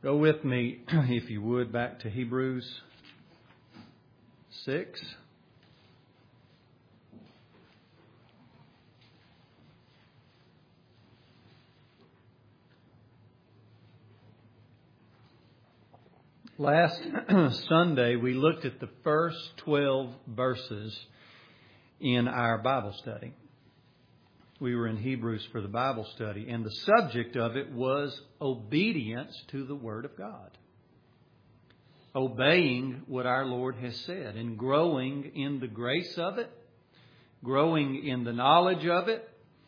Go with me, if you would, back to Hebrews 6. Last Sunday, we looked at the first 12 verses in our Bible study. We were in Hebrews for the Bible study, and the subject of it was obedience to the Word of God. Obeying what our Lord has said and growing in the grace of it, growing in the knowledge of it,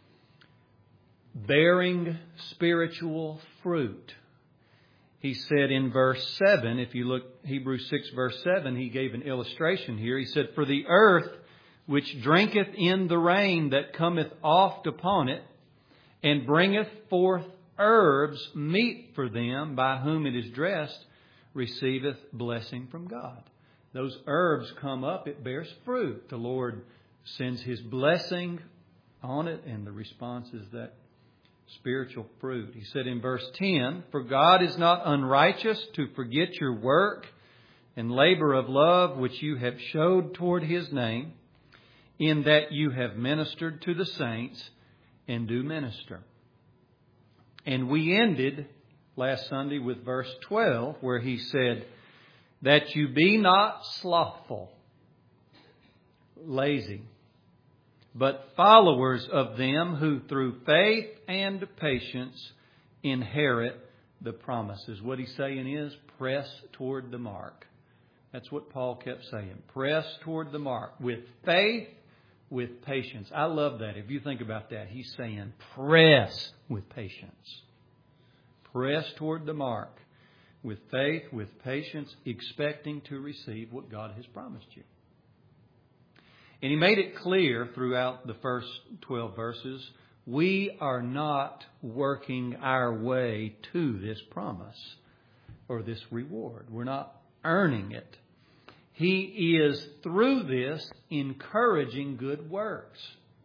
bearing spiritual fruit. He said in verse 7, if you look Hebrews 6 verse 7, he gave an illustration here. He said, "For the earth which drinketh in the rain that cometh oft upon it, and bringeth forth herbs meet for them by whom it is dressed, receiveth blessing from God." Those herbs come up, it bears fruit. The Lord sends His blessing on it, and the response is that spiritual fruit. He said in verse 10, "For God is not unrighteous to forget your work and labor of love which you have showed toward His name, in that you have ministered to the saints and do minister." And we ended last Sunday with verse 12, where he said, "That you be not slothful," lazy, "but followers of them who through faith and patience inherit the promises." What he's saying is, press toward the mark. That's what Paul kept saying. Press toward the mark with faith, with patience. I love that. If you think about that, he's saying press with patience. Press toward the mark with faith, with patience, expecting to receive what God has promised you. And he made it clear throughout the first 12 verses, we are not working our way to this promise or this reward. We're not earning it. He is, through this, encouraging good works.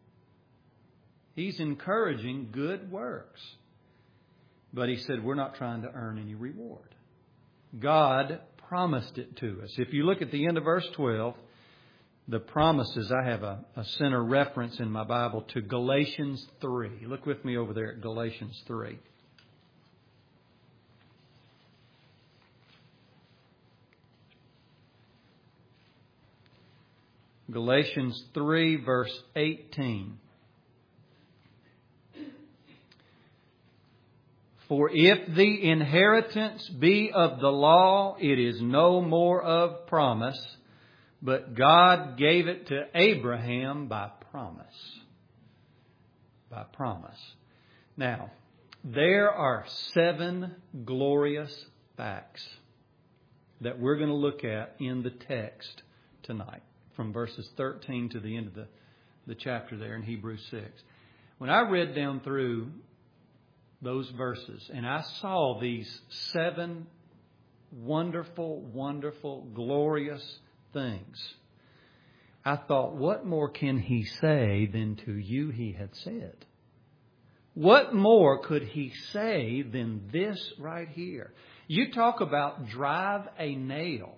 He's encouraging good works. But he said, we're not trying to earn any reward. God promised it to us. If you look at the end of verse 12, the promises, I have a center reference in my Bible to Galatians 3. Look with me over there at Galatians 3. Galatians 3 verse 18. "For if the inheritance be of the law, it is no more of promise, but God gave it to Abraham by promise." By promise. Now, there are 7 glorious facts that we're going to look at in the text tonight, from verses 13 to the end of the chapter there in Hebrews 6. When I read down through those verses and I saw these 7 wonderful, wonderful, glorious things, I thought, what more can he say than to you he had said? What more could he say than this right here? You talk about drive a nail.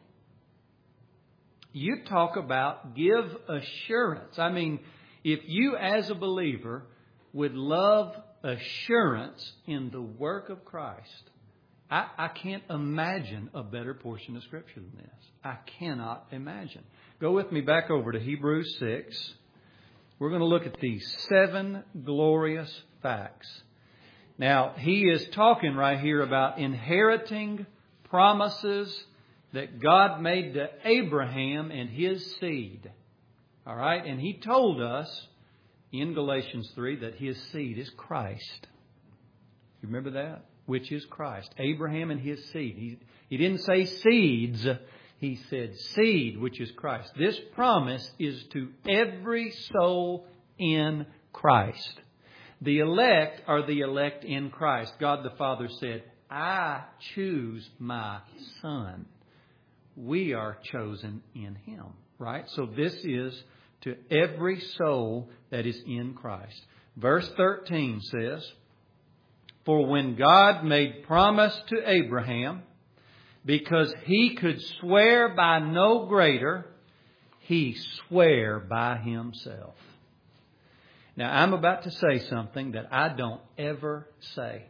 You talk about give assurance. I mean, if you as a believer would love assurance in the work of Christ, I can't imagine a better portion of Scripture than this. I cannot imagine. Go with me back over to Hebrews 6. We're going to look at these 7 glorious facts. Now, he is talking right here about inheriting promises that God made to Abraham and his seed. All right? And he told us in Galatians 3 that his seed is Christ. You remember that? Which is Christ. Abraham and his seed. He didn't say seeds. He said seed, which is Christ. This promise is to every soul in Christ. The elect are the elect in Christ. God the Father said, "I choose my Son." We are chosen in Him, right? So this is to every soul that is in Christ. Verse 13 says, For when God made promise to Abraham, because he could swear by no greater, he sware by himself. Now, I'm about to say something that I don't ever say.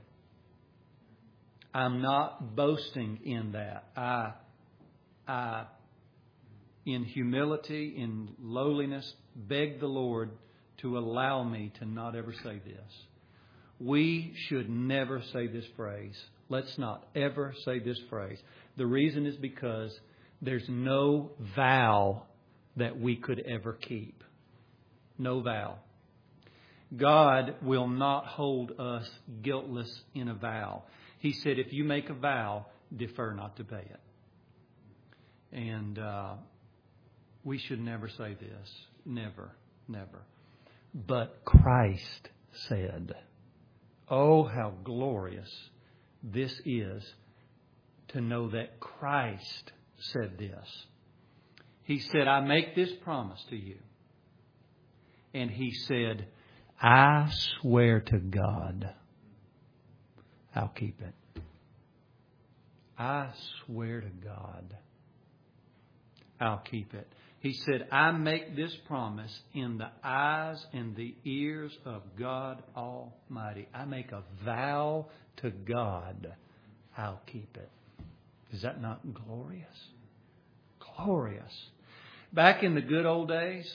I'm not boasting in that. I, in humility, in lowliness, beg the Lord to allow me to not ever say this. We should never say this phrase. Let's not ever say this phrase. The reason is because there's no vow that we could ever keep. No vow. God will not hold us guiltless in a vow. He said, if you make a vow, defer not to pay it. And we should never say this. Never, never. But Christ said, oh, how glorious this is to know that Christ said this. He said, I make this promise to you. And He said, I swear to God, I'll keep it. I swear to God, I'll keep it. He said, I make this promise in the eyes and the ears of God Almighty. I make a vow to God, I'll keep it. Is that not glorious? Glorious. Back in the good old days,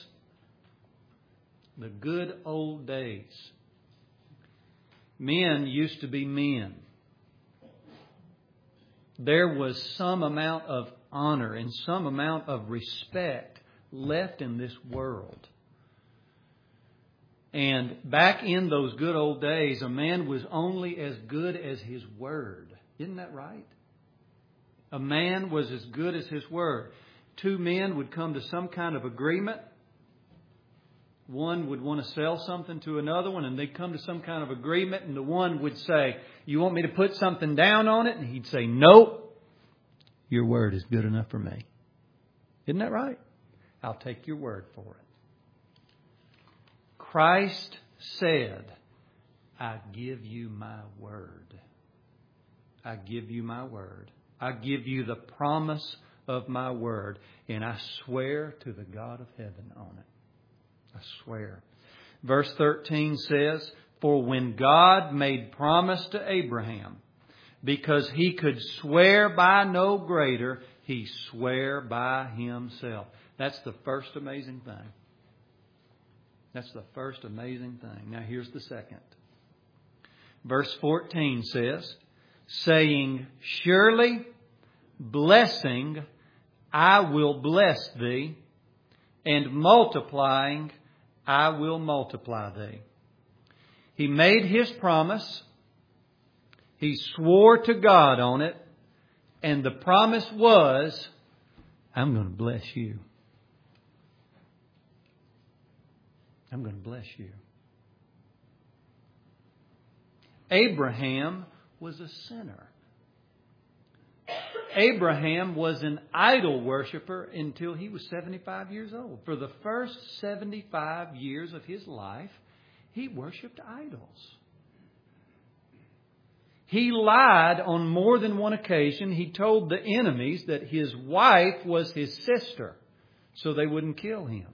men used to be men. There was some amount of honor and some amount of respect left in this world. And back in those good old days, a man was only as good as his word. Isn't that right? A man was as good as his word. Two men would come to some kind of agreement. One would want to sell something to another one, and they'd come to some kind of agreement, and the one would say, you want me to put something down on it? And he'd say, nope, your word is good enough for me. Isn't that right? I'll take your word for it. Christ said, I give you my word. I give you my word. I give you the promise of my word, and I swear to the God of heaven on it. I swear. Verse 13 says, for when God made promise to Abraham, because he could swear by no greater, he sware by himself. That's the first amazing thing. That's the first amazing thing. Now here's the second. Verse 14 says, saying, surely blessing I will bless thee, and multiplying I will multiply thee. He made his promise. He swore to God on it. And the promise was, I'm going to bless you. I'm going to bless you. Abraham was a sinner. Abraham was an idol worshiper until he was 75 years old. For the first 75 years of his life, he worshipped idols. He lied on more than one occasion. He told the enemies that his wife was his sister, so they wouldn't kill him.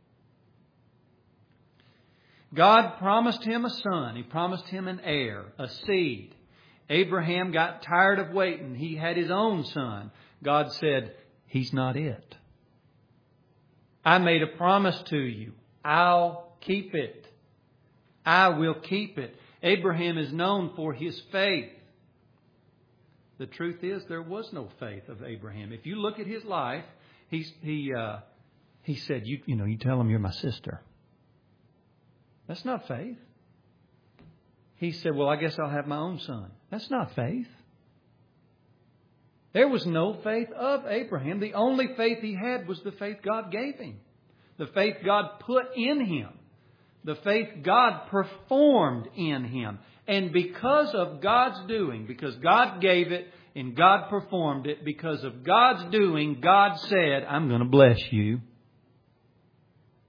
God promised him a son. He promised him an heir, a seed. Abraham got tired of waiting. He had his own son. God said, he's not it. I made a promise to you. I'll keep it. I will keep it. Abraham is known for his faith. The truth is, there was no faith of Abraham. If you look at his life, he said, you tell him you're my sister. That's not faith. He said, well, I guess I'll have my own son. That's not faith. There was no faith of Abraham. The only faith he had was the faith God gave him. The faith God put in him. The faith God performed in him. And because of God's doing, because God gave it and God performed it, because of God's doing, God said, I'm going to bless you.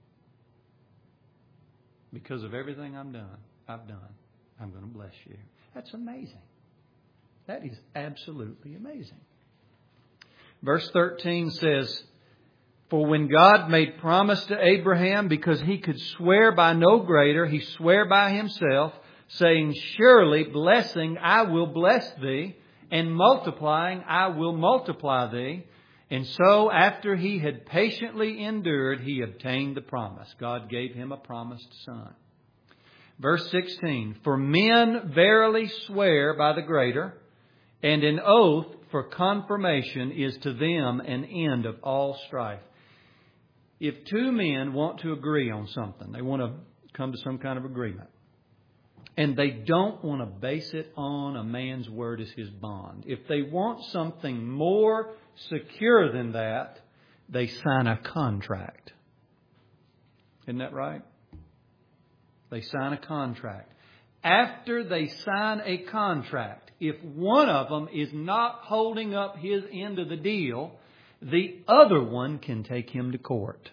Because of everything I've done, I'm going to bless you. That's amazing. That is absolutely amazing. Verse 13 says, "For when God made promise to Abraham, because he could swear by no greater, he sware by himself, saying, Surely blessing I will bless thee, and multiplying I will multiply thee. And so after he had patiently endured, he obtained the promise." God gave him a promised son. Verse 16, "For men verily swear by the greater, and an oath for confirmation is to them an end of all strife." If two men want to agree on something, they want to come to some kind of agreement, and they don't want to base it on a man's word as his bond. If they want something more secure than that, they sign a contract. Isn't that right? They sign a contract. After they sign a contract, if one of them is not holding up his end of the deal, the other one can take him to court.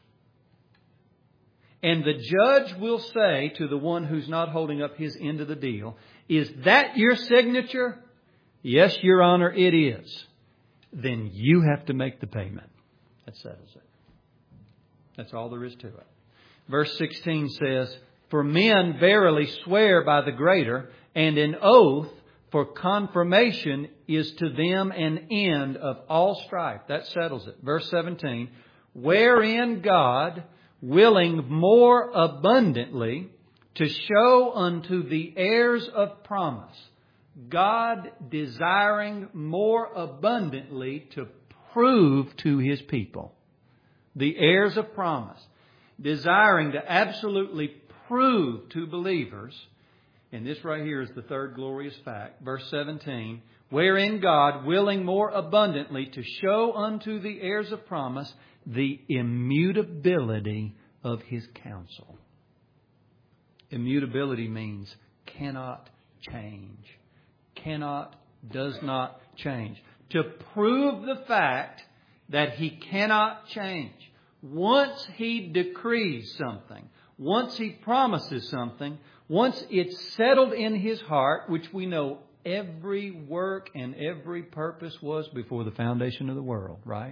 And the judge will say to the one who's not holding up his end of the deal, "Is that your signature?" "Yes, Your Honor, it is." Then you have to make the payment. That settles it. That's all there is to it. Verse 16 says, "For men verily swear by the greater, and an oath for confirmation is to them an end of all strife." That settles it. Verse 17, "Wherein God, willing more abundantly to show unto the heirs of promise." God desiring more abundantly to prove to His people, the heirs of promise, desiring to absolutely prove to believers, and this right here is the third glorious fact, verse 17, "Wherein God, willing more abundantly to show unto the heirs of promise the immutability of His counsel." Immutability means cannot change. Cannot, does not change. To prove the fact that He cannot change. Once He decrees something, once He promises something, once it's settled in His heart, which we know every work and every purpose was before the foundation of the world, right?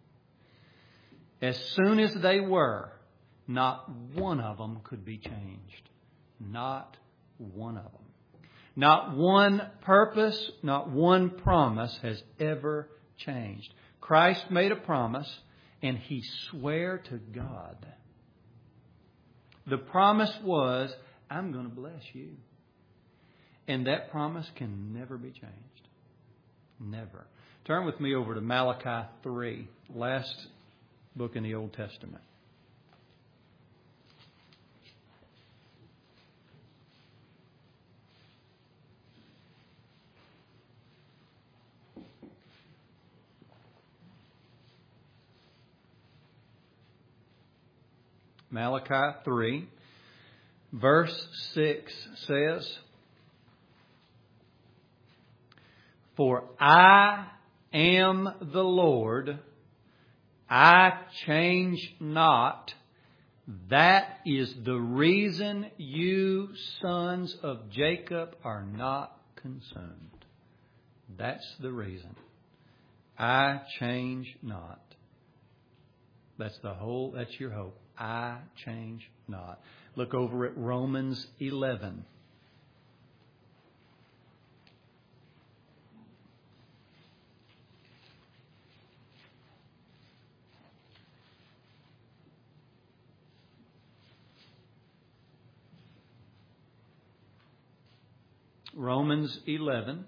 As soon as they were, not one of them could be changed. Not one of them. Not one purpose, not one promise has ever changed. Christ made a promise, and He swore to God. The promise was, "I'm going to bless you." And that promise can never be changed. Never. Turn with me over to Malachi 3, last book in the Old Testament. Malachi 3, verse 6 says, "For I am the Lord, I change not. That is the reason you sons of Jacob are not consumed." That's the reason. I change not. That's your hope. I change not. Look over at Romans 11. Romans 11.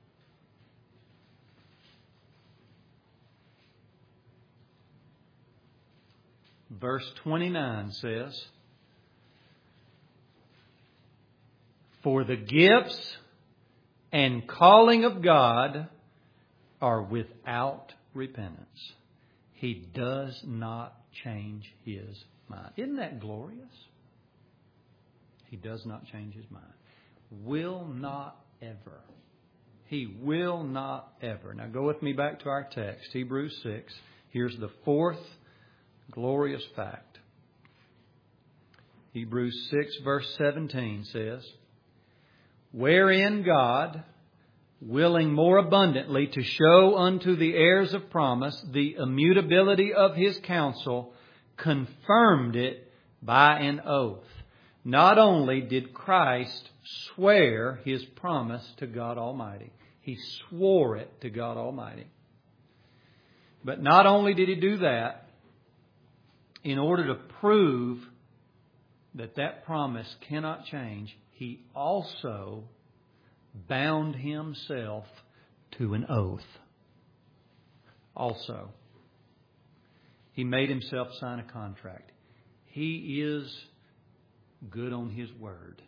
Verse 29 says, "For the gifts and calling of God are without repentance. He does not change His mind." Isn't that glorious? He does not change His mind. Will not ever. He will not ever. Now go with me back to our text, Hebrews 6. Here's the fourth glorious fact. Hebrews 6 verse 17 says, wherein God, willing more abundantly to show unto the heirs of promise the immutability of His counsel, confirmed it by an oath. Not only did Christ swear His promise to God Almighty, He swore it to God Almighty. But not only did He do that, in order to prove that that promise cannot change, He also bound Himself to an oath. Also, He made Himself sign a contract. He is good on His word.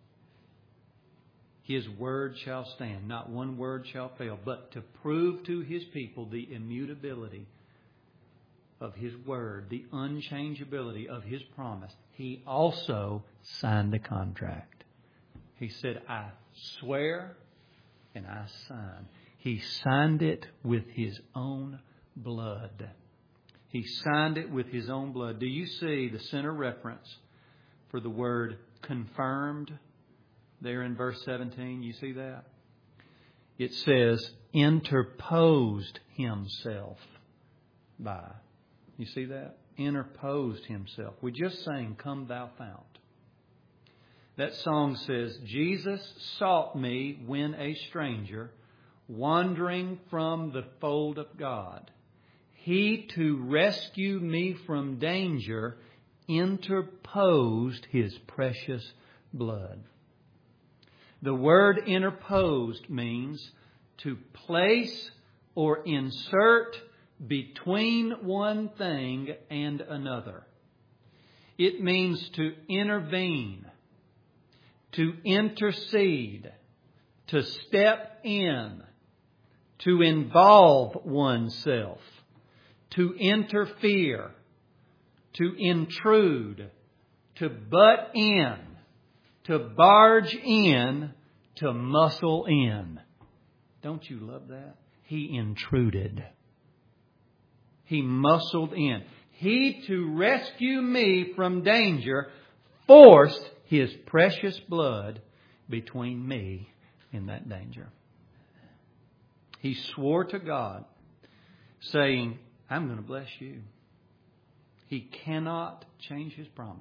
His word shall stand. Not one word shall fail. But to prove to His people the immutability of His word, the unchangeability of His promise, He also signed the contract. He said, I swear and I sign. He signed it with His own blood. He signed it with His own blood. Do you see the center reference for the word confirmed there in verse 17? You see that? It says, interposed Himself by. You see that? Interposed Himself. We just sang, Come Thou Fount. That song says, Jesus sought me when a stranger, wandering from the fold of God. He, to rescue me from danger, interposed His precious blood. The word interposed means to place or insert between one thing and another. It means to intervene, to intercede, to step in, to involve oneself, to interfere, to intrude, to butt in, to barge in, to muscle in. Don't you love that? He intruded. He muscled in. He, to rescue me from danger, forced His precious blood between me and that danger. He swore to God, saying, I'm going to bless you. He cannot change His promise.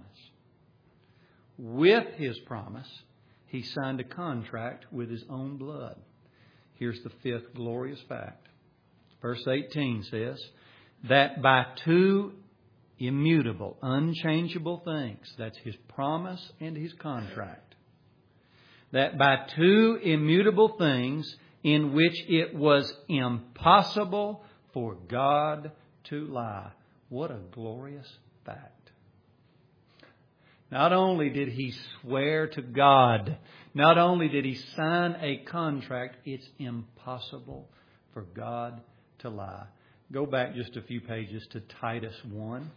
With His promise, He signed a contract with His own blood. Here's the fifth glorious fact. Verse 18 says, that by two immutable, unchangeable things, that's His promise and His contract, that by two immutable things in which it was impossible for God to lie. What a glorious fact. Not only did He swear to God, not only did He sign a contract, it's impossible for God to lie. Go back just a few pages to Titus 1.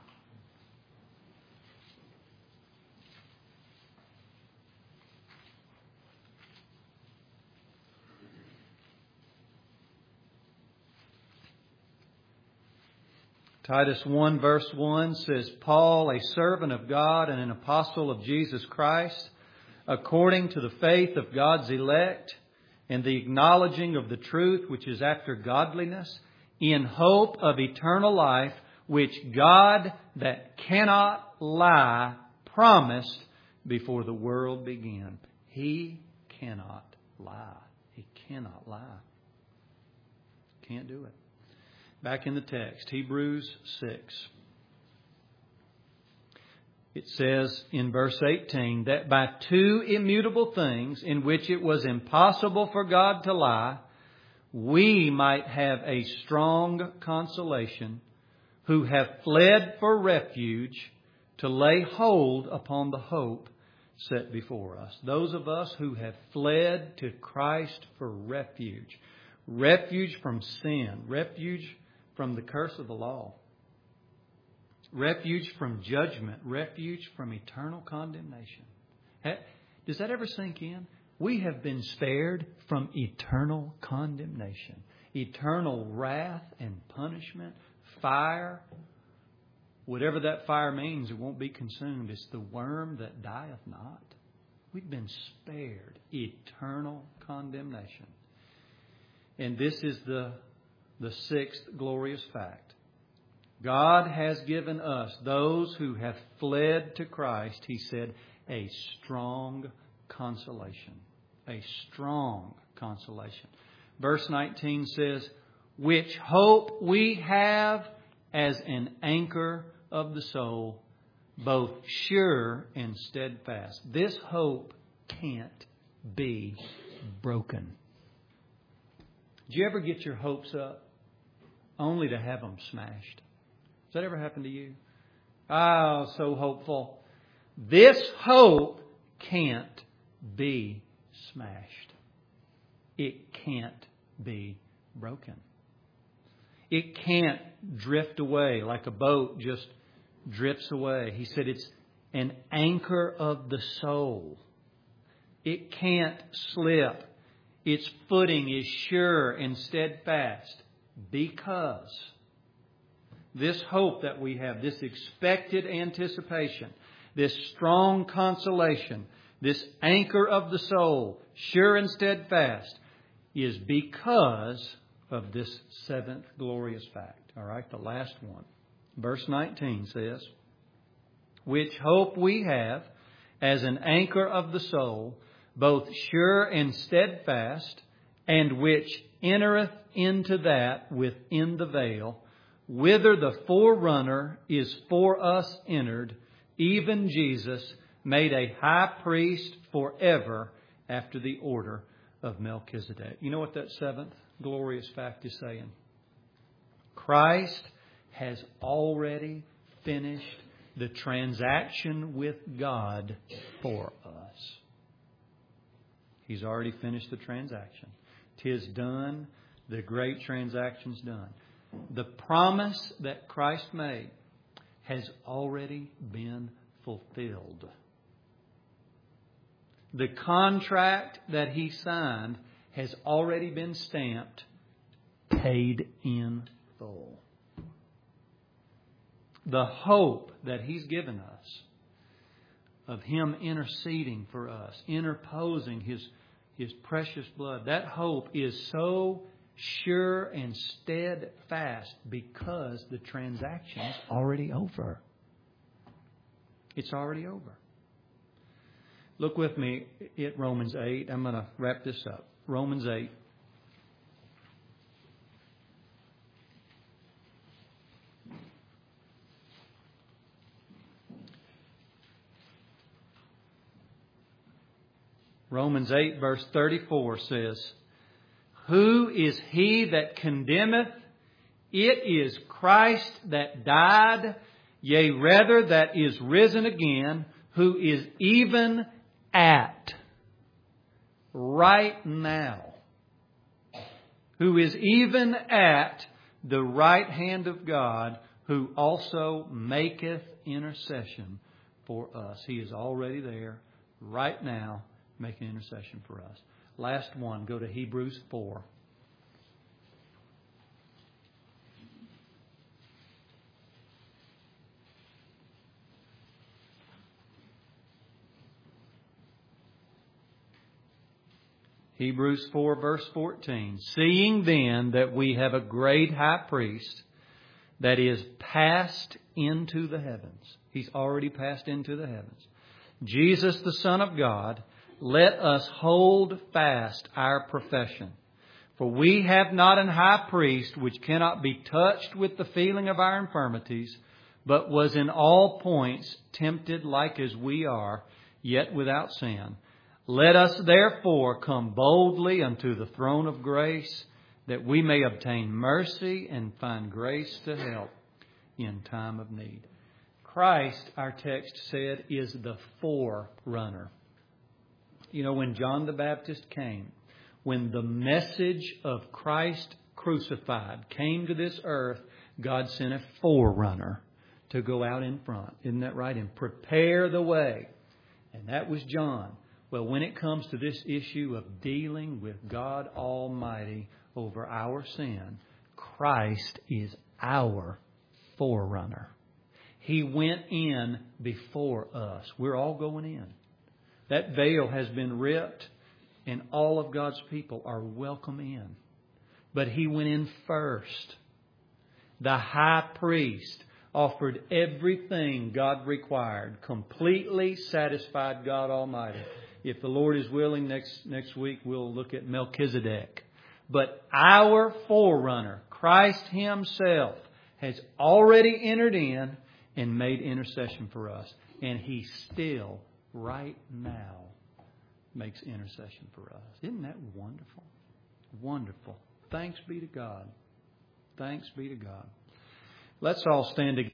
Titus 1 verse 1 says, Paul, a servant of God and an apostle of Jesus Christ, according to the faith of God's elect and the acknowledging of the truth which is after godliness, in hope of eternal life, which God that cannot lie promised before the world began. He cannot lie. He cannot lie. Can't do it. Back in the text, Hebrews 6. It says in verse 18 that by two immutable things in which it was impossible for God to lie, we might have a strong consolation who have fled for refuge to lay hold upon the hope set before us. Those of us who have fled to Christ for refuge. Refuge from sin. Refuge from the curse of the law. Refuge from judgment. Refuge from eternal condemnation. Does that ever sink in? We have been spared from eternal condemnation. Eternal wrath and punishment. Fire. Whatever that fire means, it won't be consumed. It's the worm that dieth not. We've been spared eternal condemnation. And this is the sixth glorious fact. God has given us, those who have fled to Christ, He said, a strong consolation. A strong consolation. Verse 19 says, which hope we have as an anchor of the soul, both sure and steadfast. This hope can't be broken. Did you ever get your hopes up only to have them smashed? Has that ever happened to you? Oh, so hopeful. This hope can't be smashed. It can't be broken. It can't drift away like a boat just drifts away. He said it's an anchor of the soul. It can't slip. Its footing is sure and steadfast because this hope that we have, this expected anticipation, this strong consolation, this anchor of the soul, sure and steadfast, is because of this seventh glorious fact. All right, the last one. Verse 19 says, which hope we have as an anchor of the soul, both sure and steadfast, and which entereth into that within the veil, whither the forerunner is for us entered, even Jesus, made a high priest forever after the order of Melchizedek. You know what that seventh glorious fact is saying? Christ has already finished the transaction with God for us. He's already finished the transaction. 'Tis done. The great transaction's done. The promise that Christ made has already been fulfilled. The contract that He signed has already been stamped, paid in full. The hope that He's given us of Him interceding for us, interposing His precious blood, that hope is so sure and steadfast because the transaction is already over. It's already over. Look with me at Romans 8. I'm going to wrap this up. Romans 8. Romans 8 verse 34 says, who is he that condemneth? It is Christ that died, yea, rather that is risen again, who is even at, right now, who is even at the right hand of God, who also maketh intercession for us. He is already there, right now, making intercession for us. Last one, go to Hebrews 4. Hebrews 4 verse 14. Seeing then that we have a great high priest that is passed into the heavens. He's already passed into the heavens. Jesus the Son of God, let us hold fast our profession. For we have not an high priest which cannot be touched with the feeling of our infirmities, but was in all points tempted like as we are, yet without sin. Let us therefore come boldly unto the throne of grace, that we may obtain mercy and find grace to help in time of need. Christ, our text said, is the forerunner. You know, when John the Baptist came, when the message of Christ crucified came to this earth, God sent a forerunner to go out in front. Isn't that right? And prepare the way. And that was John. Well, when it comes to this issue of dealing with God Almighty over our sin, Christ is our forerunner. He went in before us. We're all going in. That veil has been ripped, and all of God's people are welcome in. But He went in first. The high priest offered everything God required, completely satisfied God Almighty. If the Lord is willing, next week we'll look at Melchizedek. But our forerunner, Christ Himself, has already entered in and made intercession for us. And He still, right now, makes intercession for us. Isn't that wonderful? Wonderful. Thanks be to God. Thanks be to God. Let's all stand together.